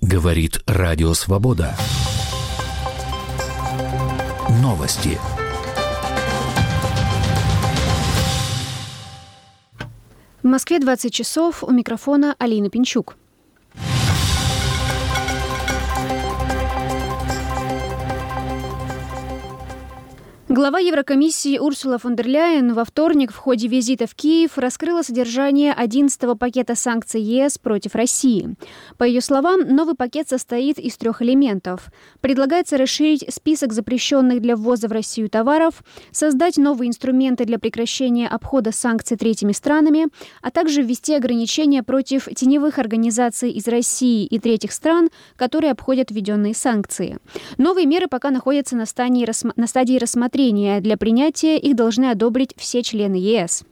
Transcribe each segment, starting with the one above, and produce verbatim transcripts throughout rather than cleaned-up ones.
Говорит Радио Свобода. Новости. В Москве двадцать часов. У микрофона Алина Пинчук. Глава Еврокомиссии Урсула фон дер Ляйен во вторник в ходе визита в Киев раскрыла содержание одиннадцатого пакета санкций ЕС против России. По ее словам, новый пакет состоит из трех элементов. Предлагается расширить список запрещенных для ввоза в Россию товаров, создать новые инструменты для прекращения обхода санкций третьими странами, а также ввести ограничения против теневых организаций из России и третьих стран, которые обходят введенные санкции. Новые меры пока находятся на стадии, рассма- на стадии рассмотрения. Для принятия их должны одобрить все члены ЕС.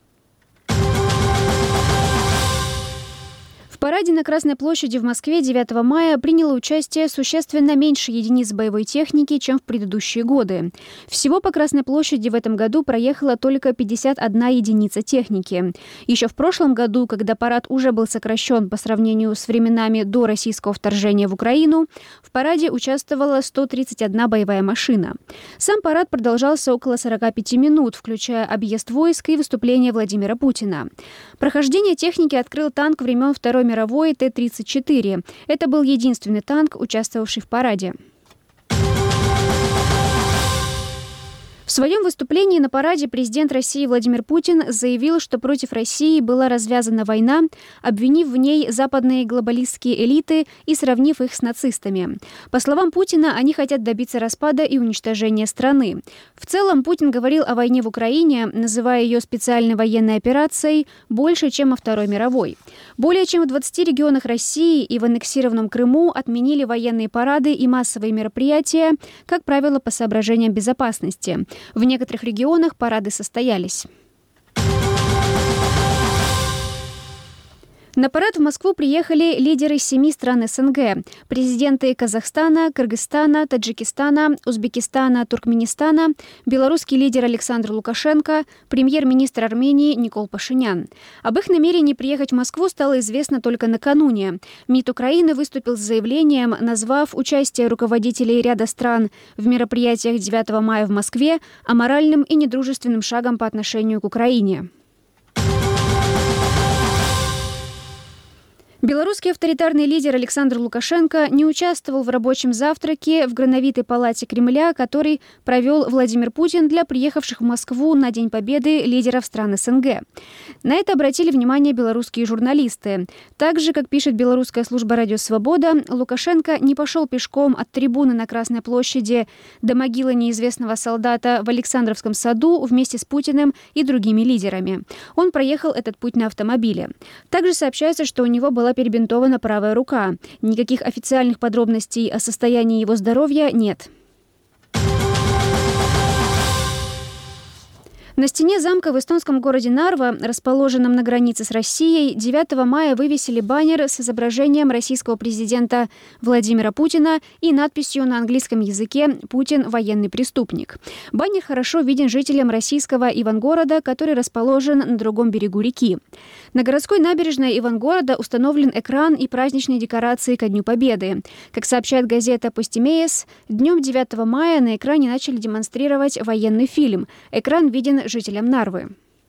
В параде на Красной площади в Москве девятого мая приняло участие существенно меньше единиц боевой техники, чем в предыдущие годы. Всего по Красной площади в этом году проехала только пятьдесят одна единица техники. Еще в прошлом году, когда парад уже был сокращен по сравнению с временами до российского вторжения в Украину, в параде участвовала сто тридцать одна боевая машина. Сам парад продолжался около сорока пяти минут, включая объезд войск и выступление Владимира Путина. Прохождение техники открыл танк времен Второй мировой Т тридцать четыре. Это был единственный танк, участвовавший в параде. В своем выступлении на параде президент России Владимир Путин заявил, что против России была развязана война, обвинив в ней западные глобалистские элиты и сравнив их с нацистами. По словам Путина, они хотят добиться распада и уничтожения страны. В целом, Путин говорил о войне в Украине, называя ее специальной военной операцией, больше, чем о Второй мировой. Более чем в двадцати регионах России и в аннексированном Крыму отменили военные парады и массовые мероприятия, как правило, по соображениям безопасности. В некоторых регионах парады состоялись. На парад в Москву приехали лидеры семи стран СНГ, президенты Казахстана, Кыргызстана, Таджикистана, Узбекистана, Туркменистана, белорусский лидер Александр Лукашенко, премьер-министр Армении Никол Пашинян. Об их намерении приехать в Москву стало известно только накануне. МИД Украины выступил с заявлением, назвав участие руководителей ряда стран в мероприятиях девятого мая в Москве аморальным и недружественным шагом по отношению к Украине. Белорусский авторитарный лидер Александр Лукашенко не участвовал в рабочем завтраке в Грановитой палате Кремля, который провел Владимир Путин для приехавших в Москву на День Победы лидеров стран СНГ. На это обратили внимание белорусские журналисты. Так же, как пишет белорусская служба «Радио Свобода», Лукашенко не пошел пешком от трибуны на Красной площади до могилы неизвестного солдата в Александровском саду вместе с Путиным и другими лидерами. Он проехал этот путь на автомобиле. Также сообщается, что у него была перебинтована правая рука. Никаких официальных подробностей о состоянии его здоровья нет. На стене замка в эстонском городе Нарва, расположенном на границе с Россией, девятого мая вывесили баннер с изображением российского президента Владимира Путина и надписью на английском языке «Путин – военный преступник». Баннер хорошо виден жителям российского Ивангорода, который расположен на другом берегу реки. На городской набережной Ивангорода установлен экран и праздничные декорации ко Дню Победы. Как сообщает газета «Постимеес», днем девятого мая на экране начали демонстрировать военный фильм. Экран виден жителям Нарвы.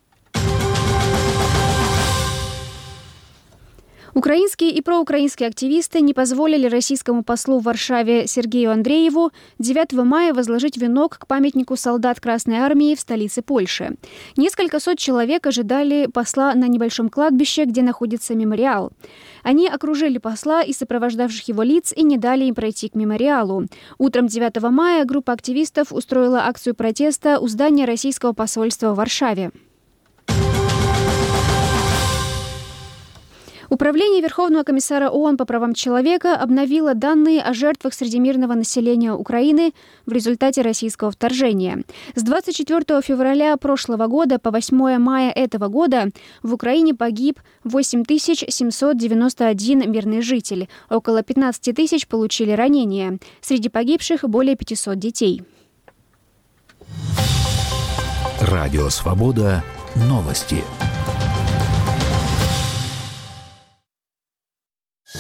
Украинские и проукраинские активисты не позволили российскому послу в Варшаве Сергею Андрееву девятого мая возложить венок к памятнику солдат Красной Армии в столице Польши. Несколько сот человек ожидали посла на небольшом кладбище, где находится мемориал. Они окружили посла и сопровождавших его лиц и не дали им пройти к мемориалу. Утром девятого мая группа активистов устроила акцию протеста у здания российского посольства в Варшаве. Управление Верховного комиссара ООН по правам человека обновило данные о жертвах среди мирного населения Украины в результате российского вторжения. С двадцать четвёртого февраля прошлого года по восьмое мая этого года в Украине погиб восемь тысяч семьсот девяносто один мирный житель. Около пятнадцать тысяч получили ранения. Среди погибших более пятисот детей. Радио Свобода. Новости.